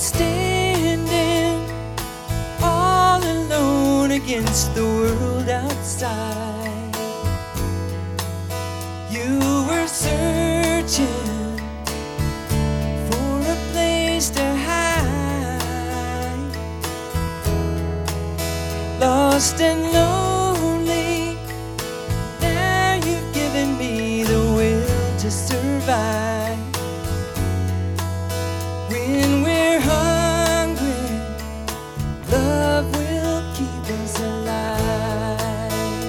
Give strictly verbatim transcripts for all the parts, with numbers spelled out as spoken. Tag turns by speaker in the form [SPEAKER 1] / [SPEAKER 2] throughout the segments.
[SPEAKER 1] standing all alone against the world outside. You were searching for a place to hide, lost and lonely. Now you've given me the will to survive. When we're hungry, love will keep us alive.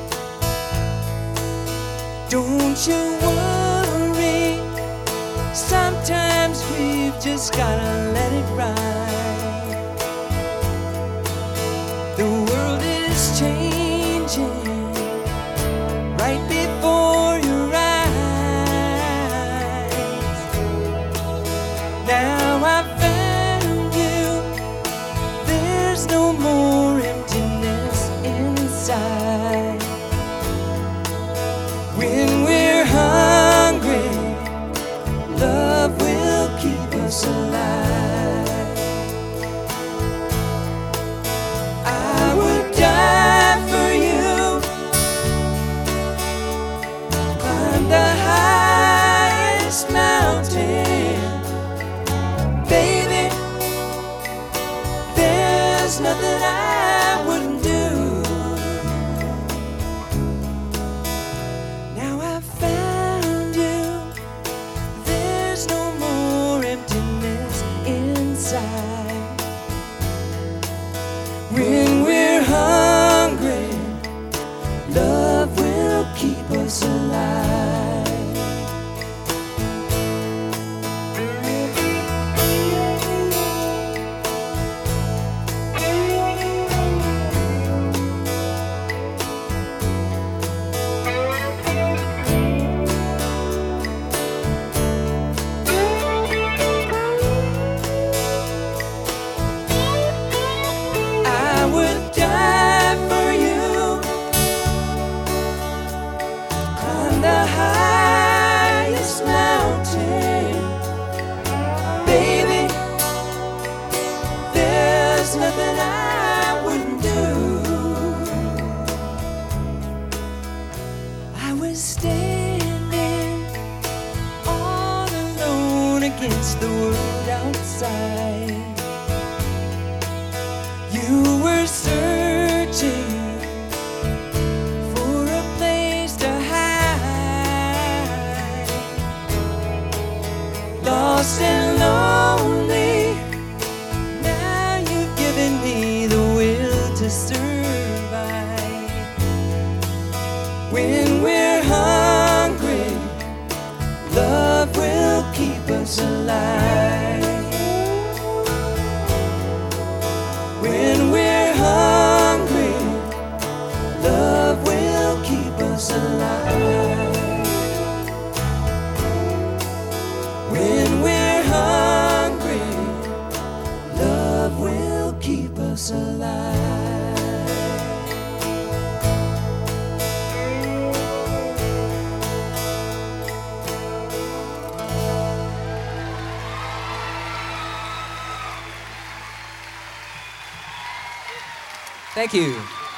[SPEAKER 1] Don't you worry, sometimes we've just gotta let it ride. The world is changing right before your eyes. Now I found you, there's no more emptiness inside. When we're hungry, love will keep us alive. I would die for you, climb the highest mountain. Baby, there's nothing I wouldn't do. Now I found you, there's no more emptiness inside. When we're hungry, love will keep us alive. I would die for you, climb the highest mountain. Baby, there's nothing I wouldn't do. I was standing all alone against the world outside. You were searching for a place to hide, lost and lonely. Now you've given me the will to survive. When we're hungry, love will keep us alive. When we're hungry, love will keep us alive. When we're hungry, love will keep us alive. Thank you.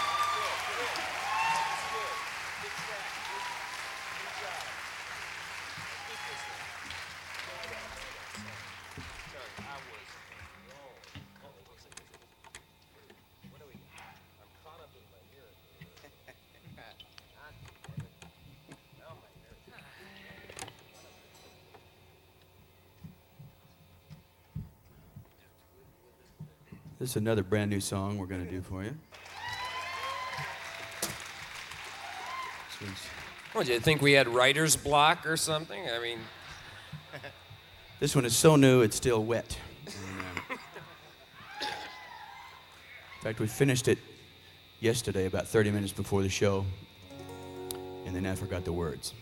[SPEAKER 2] This is another brand new song we're going to do for you. This one's-
[SPEAKER 3] What, do you think we had writer's block or something? I mean,
[SPEAKER 2] This one is so new, it's still wet. In fact, we finished it yesterday, about thirty minutes before the show, and then I forgot the words.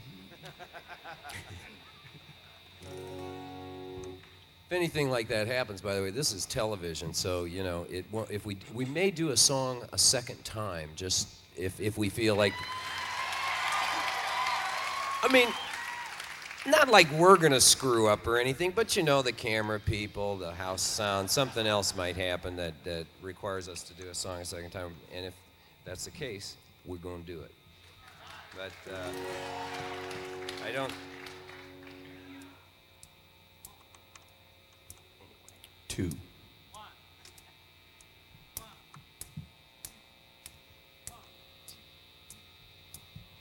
[SPEAKER 3] if anything like that happens, by the way, this is television, so you know, it. won't- If we we may do a song a second time, just if if we feel like. I mean, not like we're gonna screw up or anything, but you know, the camera people, the house sound, something else might happen that, that requires us to do a song a second time. And if that's the case, we're gonna do it. But uh, I don't.
[SPEAKER 2] Two.